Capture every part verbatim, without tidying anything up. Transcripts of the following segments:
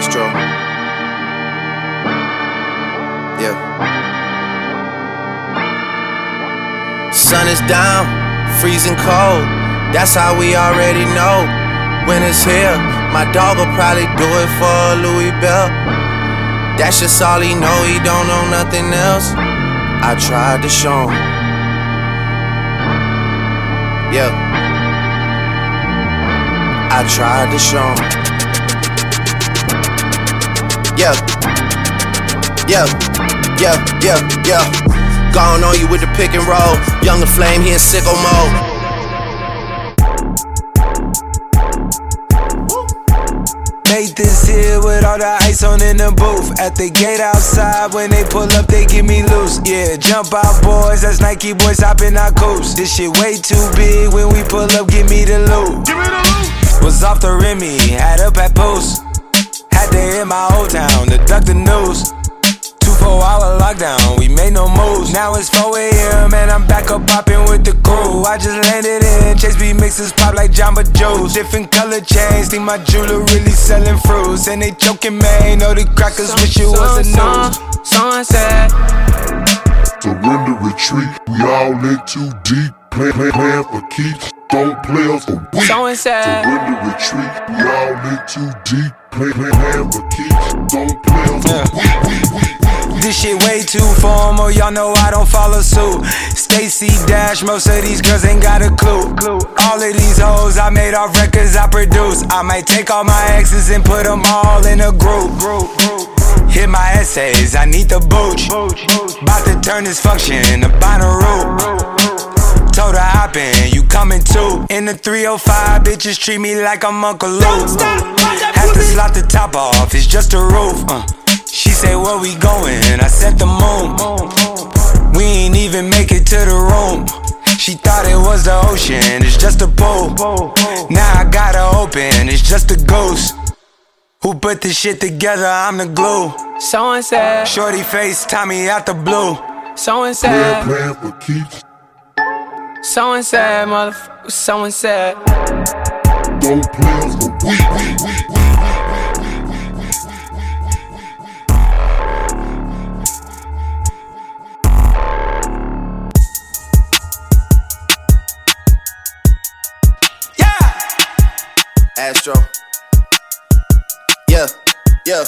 Astro. Yeah. Sun is down, freezing cold. That's how we already know. Winter's here. My dog will probably do it for Louis Bell. That's just all he know. He don't know nothing else. I tried to show him. Yeah. I tried to show him. Yeah. Yeah. Yeah. Yeah. Yeah. Gone on you with the pick and roll. Younger Flame, he in sicko mode. Made this here with all the ice on in the booth. At the gate outside, when they pull up, they give me loose. Yeah, jump out boys, that's Nike boys hopping our coops. This shit way too big, when we pull up, give me the loot. Give me the loot. Was off the Remy, had up at Post. Had to hit my old town to duck the news. Two four hour lockdown, we made no moves. Now it's four a.m. and I'm back up popping with the crew. I just landed in, Chase B mixes pop like Jamba Joe's. Different color chains, think my jeweler really selling fruits. And they joking, man, know the crackers some, wish it some, was a some, news. Someone said surrender, retreat, we all in too deep. Plan, plan, plan for keeps, don't play us a week. Someone said surrender, retreat, we all in too deep. Plan, plan, plan for keeps, don't play us a week. This shit way too formal, y'all know I don't follow suit. Stacy Dash, most of these girls ain't got a clue. All of these hoes I made off records I produce. I might take all my exes and put them all in a group. Hit my essays, I need the booch. About to turn this function to Bonnaroo. Told her hop in, you coming too. In the three oh five, bitches treat me like I'm Uncle Luke. Have to slot the top off, it's just a roof. uh. She say, where we going? I said the moon. We ain't even make it to the room. She thought it was the ocean, it's just a pool. Now I gotta open, it's just a ghost. Who put this shit together? I'm the glue. Someone said Shorty face, Tommy out the blue. Someone said plan, plan for keeps. Someone said, motherfucker, someone said don't play us a week. Astro. Yeah, yeah.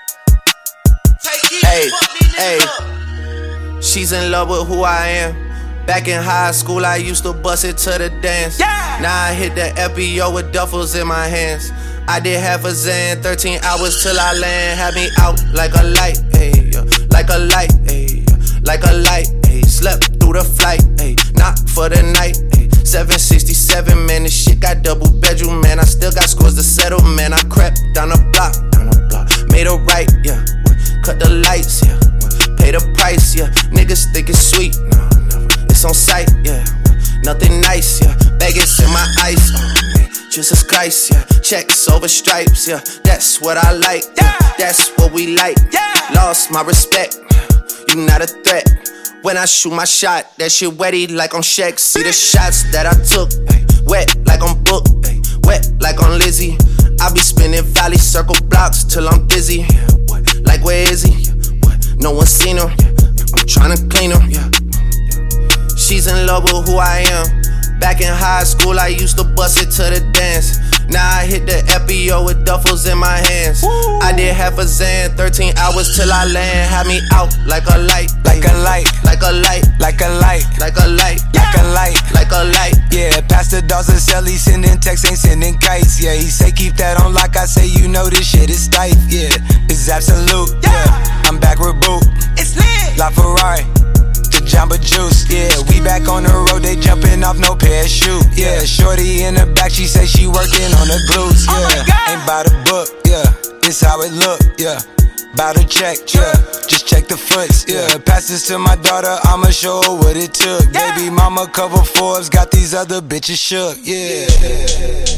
Hey, hey. She's in love with who I am. Back in high school, I used to bust it to the dance. Yeah. Now I hit the F B O with duffels in my hands. I did half a Zan, thirteen hours till I land. Had me out like a light, ayy, like a light, ayy, like a light, ayy. Slept through the flight, ayy, not for the night, ayy. seven sixty-seven, man, this shit got double bedroom, man. I still got scores to settle, man. I crept down the block, down the block, made a right, yeah. Cut the lights, yeah. Pay the price, yeah. Niggas think it's sweet, no, never. It's on sight, yeah. Nothing nice, yeah. Vegas in my ice, oh, man. Jesus Christ, yeah. Checks over stripes, yeah. That's what I like, yeah. That's what we like, yeah. Lost my respect, you not a threat. When I shoot my shot, that shit wetty like on Shaq. See the shots that I took, ay, wet like on Book, ay, wet like on Lizzie. I be spinning valley circle blocks till I'm dizzy. Yeah, what? Like where is he? Yeah, what? No one seen him. Yeah, I'm tryna clean him. Yeah, yeah. She's in love with who I am. Back in high school, I used to bust it to the dance. Now I hit the F B O with duffels in my hands. Woo. I did half a Zan, thirteen hours till I land. Had me out like a light, like a light, like a light, like a light, like a light, like a light, like a light. Yeah, Pastor Dawson Sally sending texts, ain't sending kites. Yeah, he say keep that on like I say, you know this shit is tight. Yeah, this is absolute. Yeah, I'm back with Boot. It's lit. La Ferrari. Jamba Juice, yeah, we back on the road, they jumping off no parachute, yeah. Shorty in the back, she say she working on the glutes, yeah. Ain't by the book, yeah, this how it look, yeah. Bout to check, yeah, just check the foots, yeah. Pass this to my daughter, I'ma show her what it took. Baby mama cover Forbes, got these other bitches shook, yeah.